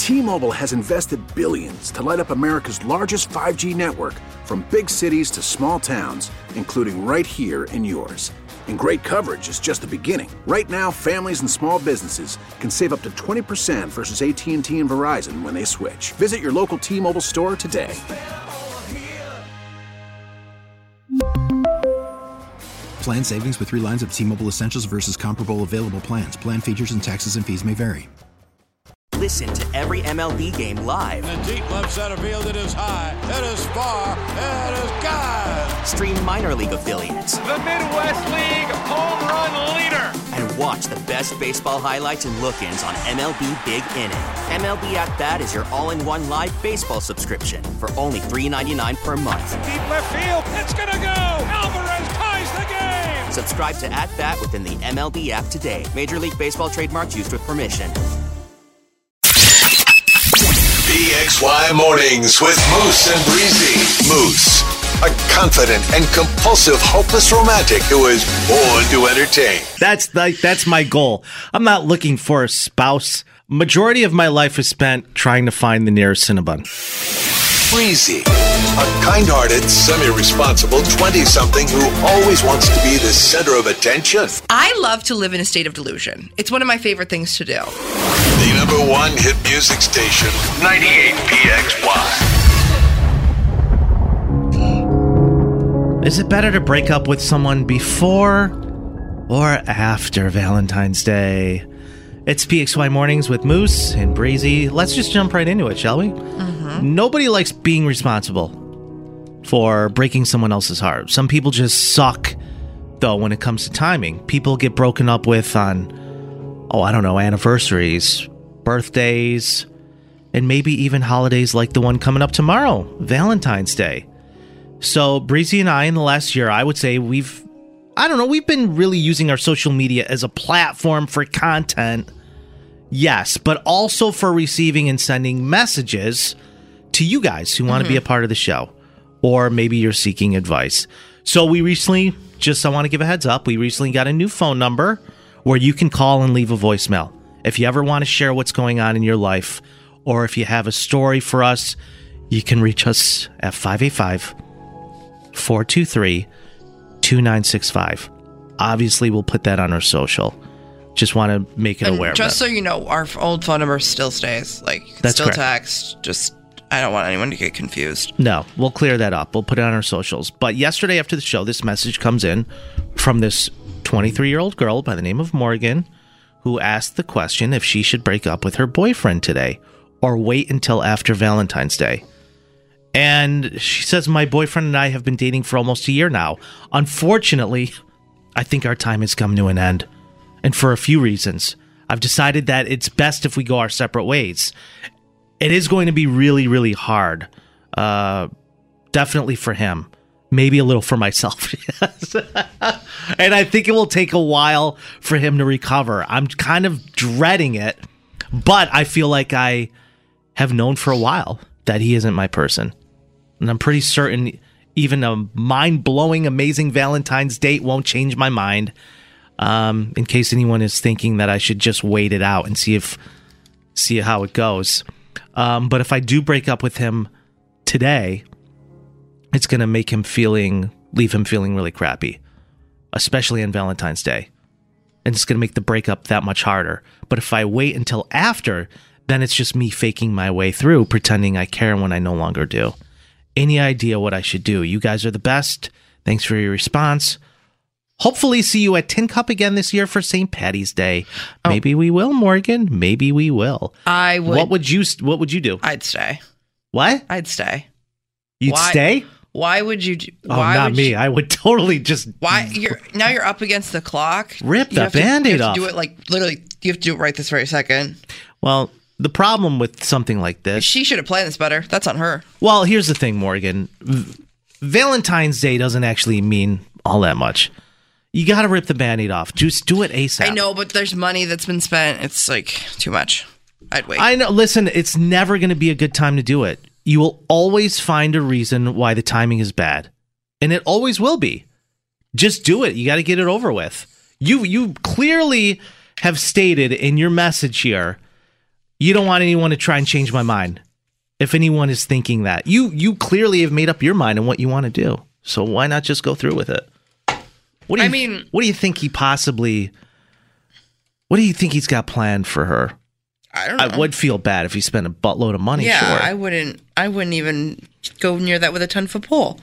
T-Mobile has invested billions to light up America's largest 5G network, from big cities to small towns, including right here in yours. And great coverage is just the beginning. Right now, families and small businesses can save up to 20% versus AT&T and Verizon when they switch. Visit your local T-Mobile store today. Plan savings with 3 lines of T-Mobile Essentials versus comparable available plans. Plan features and taxes and fees may vary. Listen to every MLB game live. In the deep left center field, it is high, it is far, it is gone. Stream minor league affiliates. The Midwest League home run leader. And watch the best baseball highlights and look-ins on MLB Big Inning. MLB At Bat is your all-in-one live baseball subscription for only $3.99 per month. Deep left field, it's gonna go. Alvarez ties the game. Subscribe to At Bat within the MLB app today. Major League Baseball trademarks used with permission. PXY Mornings with Moose and Breezy. Moose, a confident and compulsive, hopeless romantic who is born to entertain. That's my goal. I'm not looking for a spouse. Majority of my life is spent trying to find the nearest Cinnabon. Breezy, a kind-hearted, semi-responsible 20-something who always wants to be the center of attention. I love to live in a state of delusion. It's one of my favorite things to do. The number one hit music station, 98 PXY. Is it better to break up with someone before or after Valentine's Day? It's PXY Mornings with Moose and Breezy. Let's just jump right into it, shall we? Mm-hmm. Nobody likes being responsible for breaking someone else's heart. Some people just suck, though, when it comes to timing. People get broken up with on, anniversaries, birthdays, and maybe even holidays like the one coming up tomorrow, Valentine's Day. So Breezy and I, in the last year, I would say we've been really using our social media as a platform for content. Yes, but also for receiving and sending messages to you guys who want to be a part of the show. Or maybe you're seeking advice. So we recently, I want to give a heads up, we recently got a new phone number where you can call and leave a voicemail. If you ever want to share what's going on in your life, or if you have a story for us, you can reach us at 585-423-2965. Obviously, we'll put that on our social. Just want to make it aware of just that. So you know, our old phone number still stays. That's still correct. Text. Just, I don't want anyone to get confused. No, we'll clear that up. We'll put it on our socials. But yesterday after the show, this message comes in from this 23-year-old girl by the name of Morgan, who asked the question if she should break up with her boyfriend today or wait until after Valentine's Day. And she says, my boyfriend and I have been dating for almost a year now. Unfortunately, I think our time has come to an end. And for a few reasons. I've decided that it's best if we go our separate ways. It is going to be really, really hard. Definitely for him. Maybe a little for myself. Yes. And I think it will take a while for him to recover. I'm kind of dreading it. But I feel like I have known for a while that he isn't my person. And I'm pretty certain even a mind-blowing, amazing Valentine's date won't change my mind. In case anyone is thinking that I should just wait it out and see how it goes. But if I do break up with him today, it's going to leave him feeling really crappy, especially on Valentine's Day. And it's going to make the breakup that much harder. But if I wait until after, then it's just me faking my way through, pretending I care when I no longer do. Any idea what I should do? You guys are the best. Thanks for your response. Hopefully see you at Tin Cup again this year for St. Patty's Day. Maybe we will, Morgan. Maybe we will. I would. What would you do? I'd stay. What? I'd stay. You'd stay? Why would you do? Not me. I would totally just. Why you're up against the clock? Rip the Band-Aid off. You have to do it literally. You have to do it right this very second. Well, the problem with something like this. She should have planned this better. That's on her. Well, here's the thing, Morgan. Valentine's Day doesn't actually mean all that much. You got to rip the Band-Aid off. Just do it ASAP. I know, but there's money that's been spent. It's too much. I'd wait. I know. Listen, it's never going to be a good time to do it. You will always find a reason why the timing is bad. And it always will be. Just do it. You got to get it over with. You clearly have stated in your message here, You don't want anyone to try and change my mind. If anyone is thinking that, you clearly have made up your mind on what you want to do. So why not just go through with it? What do you think he possibly? What do you think he's got planned for her? I don't know. I would feel bad if he spent a buttload of money. Yeah, sure. I wouldn't even go near that with a 10-foot pole.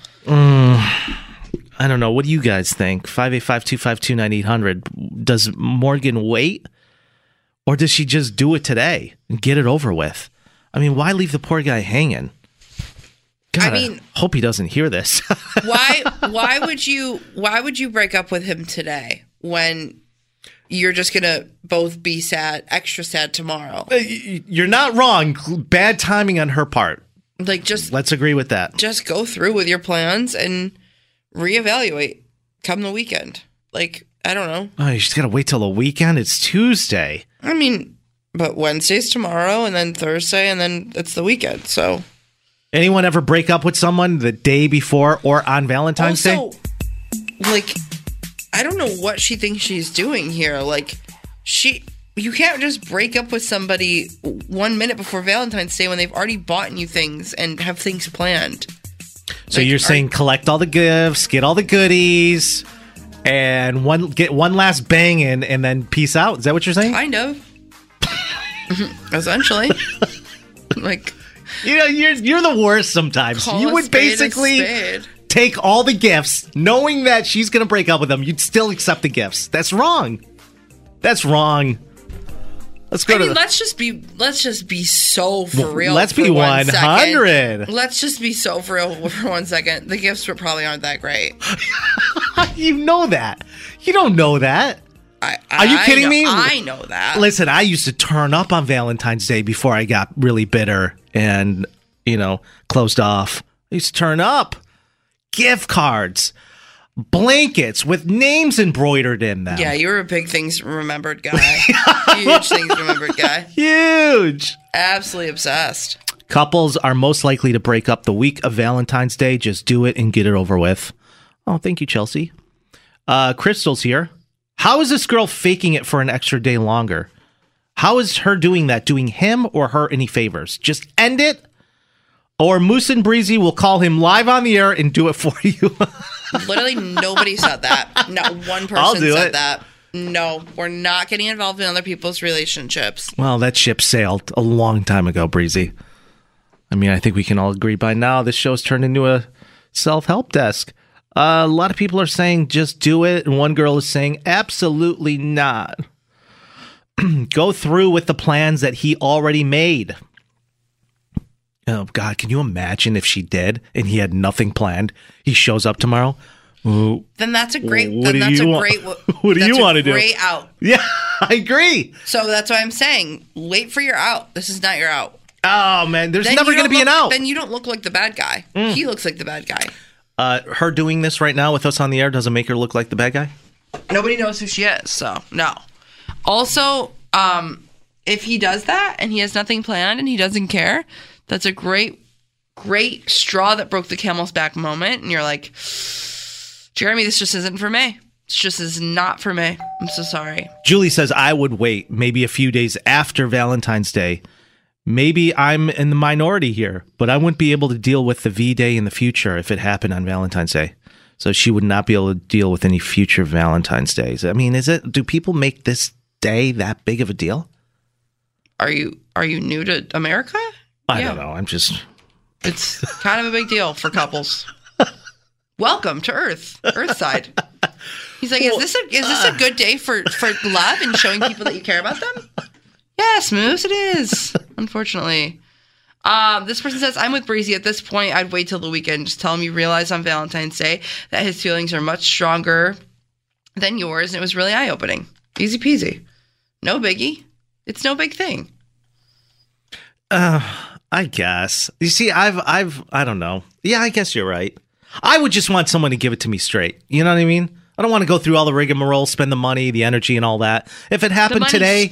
I don't know. What do you guys think? 585-252-9800. Does Morgan wait? Or does she just do it today and get it over with? I mean, why leave the poor guy hanging? God, I hope he doesn't hear this. Why would you break up with him today when you're just going to both be sad, extra sad tomorrow? You're not wrong. Bad timing on her part. Let's agree with that. Just go through with your plans and reevaluate come the weekend. I don't know. Oh, you just got to wait till the weekend? It's Tuesday. I mean, but Wednesday's tomorrow, and then Thursday, and then it's the weekend, so. Anyone ever break up with someone the day before or on Valentine's Day? I don't know what she thinks she's doing here. You can't just break up with somebody 1 minute before Valentine's Day when they've already bought you things and have things planned. So you're saying collect all the gifts, get all the goodies, and get one last bang in, and then peace out? Is that what you're saying? Kind of. Essentially. You're the worst sometimes. You would basically take all the gifts, knowing that she's going to break up with them. You'd still accept the gifts. That's wrong. Let's just be so for real. Let's be 100. Let's just be so for real for 1 second. The gifts probably aren't that great. You know that. You don't know that. Are you kidding me? I know that. Listen, I used to turn up on Valentine's Day before I got really bitter and, closed off. I used to turn up. Gift cards. Blankets with names embroidered in them. Yeah, you were a big things remembered guy. Huge things remembered guy. Huge. Absolutely obsessed. Couples are most likely to break up the week of Valentine's Day. Just do it and get it over with. Oh, thank you, Chelsea. Crystal's here. How is this girl faking it for an extra day longer? How is her doing that? Doing him or her any favors? Just end it? Or Moose and Breezy will call him live on the air and do it for you. Literally nobody said that. Not one person said that. No, we're not getting involved in other people's relationships. Well, that ship sailed a long time ago, Breezy. I mean, I think we can all agree by now this show's turned into a self-help desk. A lot of people are saying just do it, and one girl is saying absolutely not. Go through with the plans that he already made. Oh, God, can you imagine if she did and he had nothing planned? He shows up tomorrow. Then that's a great. What do you want to do? Great out. Yeah, I agree. So that's why I'm saying wait for your out. This is not your out. Oh, man, there's never going to be an out. Then you don't look like the bad guy. He looks like the bad guy. Her doing this right now with us on the air doesn't make her look like the bad guy? Nobody knows who she is, so no. Also, if he does that and he has nothing planned and he doesn't care, that's a great straw that broke the camel's back moment. And you're like, Jeremy, this just isn't for me. This just is not for me. I'm so sorry. Julie says, I would wait maybe a few days after Valentine's Day. Maybe I'm in the minority here, but I wouldn't be able to deal with the V-Day in the future if it happened on Valentine's Day. So she would not be able to deal with any future Valentine's Days. I mean, do people make this day that big of a deal? Are you new to America? I don't know. It's kind of a big deal for couples. Welcome to Earthside. He's like, is this a good day for love and showing people that you care about them? Yes, Moose, it is. Unfortunately. This person says, I'm with Breezy. At this point, I'd wait till the weekend. Just tell him you realize on Valentine's Day that his feelings are much stronger than yours, and it was really eye-opening. Easy peasy. No biggie. It's no big thing. I guess. You see, I don't know. Yeah, I guess you're right. I would just want someone to give it to me straight. You know what I mean? I don't want to go through all the rigmarole, spend the money, the energy, and all that. If it happened today,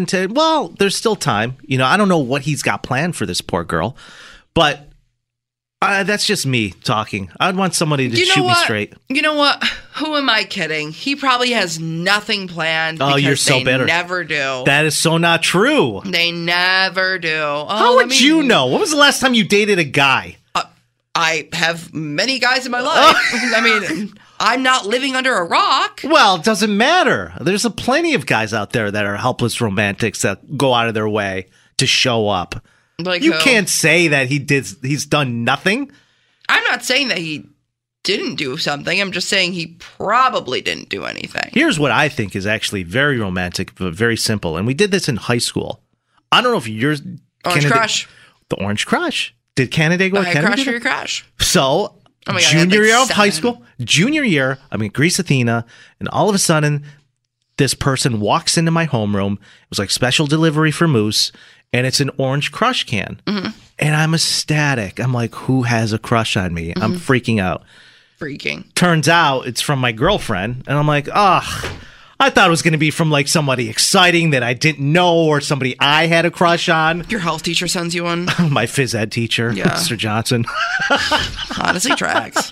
well, there's still time. I don't know what he's got planned for this poor girl, but That's just me talking. I'd want somebody to shoot me straight. You know what? Who am I kidding? He probably has nothing planned. Oh, you're so bitter. They never do. That is so not true. They never do. Oh, how would you know? When was the last time you dated a guy? I have many guys in my life. I mean, I'm not living under a rock. Well, it doesn't matter. There's plenty of guys out there that are helpless romantics that go out of their way to show up. Like you can't say that he's done nothing. I'm not saying that he didn't do something. I'm just saying he probably didn't do anything. Here's what I think is actually very romantic, but very simple. And we did this in high school. I don't know if yours... Orange Crush. The Orange Crush. Did Canada go? I had crush for your crush. So, junior year of high school, junior year, I'm in Greece, Athena, and all of a sudden, this person walks into my homeroom. It was like special delivery for Moose, and it's an Orange Crush can. Mm-hmm. And I'm ecstatic. I'm like, who has a crush on me? Mm-hmm. I'm freaking out. Turns out it's from my girlfriend, and I'm like, I thought it was going to be from like somebody exciting that I didn't know or somebody I had a crush on. Your health teacher sends you one? My phys ed teacher, Mr. Johnson. Honestly, tracks.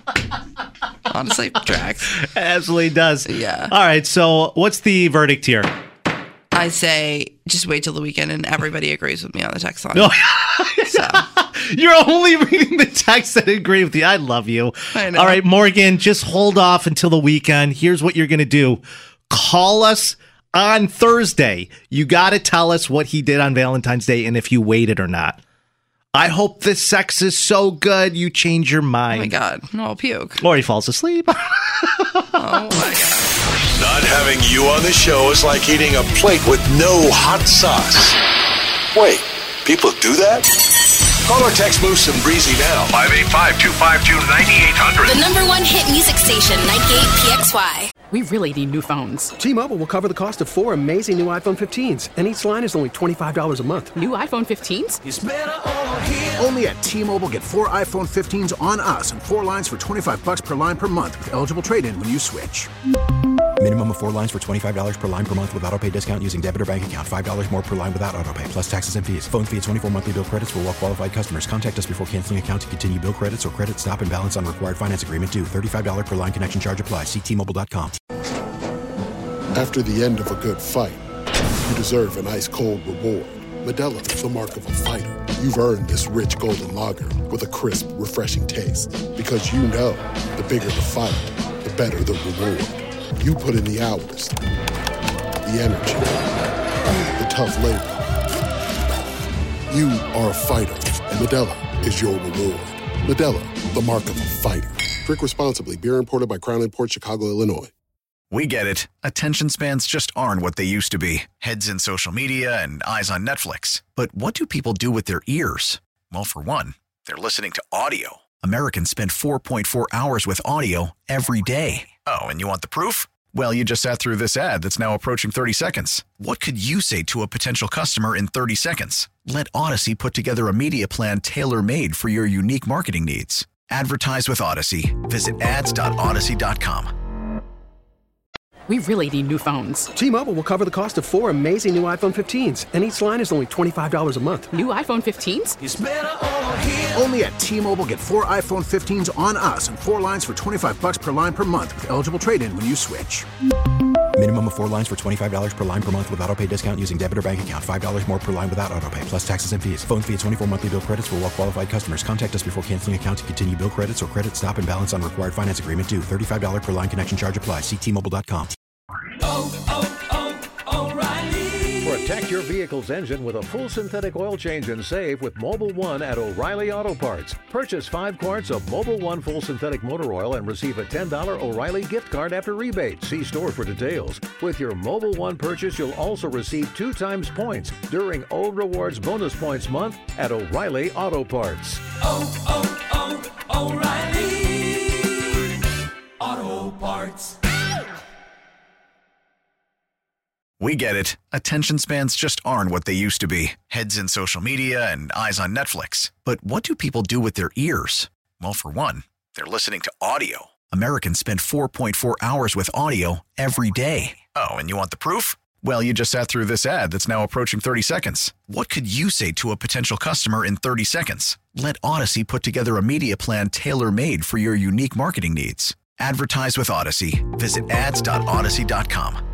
Absolutely does. Yeah. All right, so what's the verdict here? I say just wait till the weekend and everybody agrees with me on the text line. So. You're only reading the text that agree with you. I love you. I know. All right, Morgan, just hold off until the weekend. Here's what you're going to do. Call us on Thursday. You got to tell us what he did on Valentine's Day and if you waited or not. I hope this sex is so good you change your mind. Oh, my God. No, I'll puke. Or he falls asleep. Oh, my God. Not having you on the show is like eating a plate with no hot sauce. Wait, people do that? Call or text Moose and Breezy now. 585-252-9800. The #1 hit music station, Nightgate PXY. We really need new phones. T-Mobile will cover the cost of 4 amazing new iPhone 15s, and each line is only $25 a month. New iPhone 15s? It's better over here. Only at T-Mobile, get 4 iPhone 15s on us and 4 lines for $25 per line per month with eligible trade-in when you switch. Minimum of 4 lines for $25 per line per month with autopay discount using debit or bank account. $5 more per line without autopay, plus taxes and fees. Phone fee at 24 monthly bill credits for well-qualified customers. Contact us before canceling account to continue bill credits or credit stop and balance on required finance agreement due. $35 per line connection charge applies. See T-Mobile.com. After the end of a good fight, you deserve an ice-cold reward. Modelo is the mark of a fighter. You've earned this rich golden lager with a crisp, refreshing taste. Because you know, the bigger the fight, the better the reward. You put in the hours, the energy, the tough labor. You are a fighter, and Modelo is your reward. Modelo, the mark of a fighter. Drink responsibly. Beer imported by Crown Imports, Chicago, Illinois. We get it. Attention spans just aren't what they used to be. Heads in social media and eyes on Netflix. But what do people do with their ears? Well, for one, they're listening to audio. Americans spend 4.4 hours with audio every day. Oh, and you want the proof? Well, you just sat through this ad that's now approaching 30 seconds. What could you say to a potential customer in 30 seconds? Let Odyssey put together a media plan tailor-made for your unique marketing needs. Advertise with Odyssey. Visit ads.odyssey.com. We really need new phones. T-Mobile will cover the cost of 4 amazing new iPhone 15s, and each line is only $25 a month. New iPhone 15s? It's better over here. Only at T-Mobile, get 4 iPhone 15s on us and 4 lines for $25 per line per month with eligible trade-in when you switch. Minimum of 4 lines for $25 per line per month with autopay discount using debit or bank account. $5 more per line without autopay, plus taxes and fees. Phone fee at 24 monthly bill credits for well-qualified customers. Contact us before canceling account to continue bill credits or credit stop and balance on required finance agreement due. $35 per line connection charge applies. See T-Mobile.com. O'Reilly. Protect your vehicle's engine with a full synthetic oil change and save with Mobil 1 at O'Reilly Auto Parts. Purchase 5 quarts of Mobil 1 full synthetic motor oil and receive a $10 O'Reilly gift card after rebate. See store for details. With your Mobil 1 purchase, you'll also receive 2 times points during O Rewards Bonus Points Month at O'Reilly Auto Parts. O'Reilly Auto Parts. We get it. Attention spans just aren't what they used to be. Heads in social media and eyes on Netflix. But what do people do with their ears? Well, for one, they're listening to audio. Americans spend 4.4 hours with audio every day. Oh, and you want the proof? Well, you just sat through this ad that's now approaching 30 seconds. What could you say to a potential customer in 30 seconds? Let Odyssey put together a media plan tailor-made for your unique marketing needs. Advertise with Odyssey. Visit ads.odyssey.com.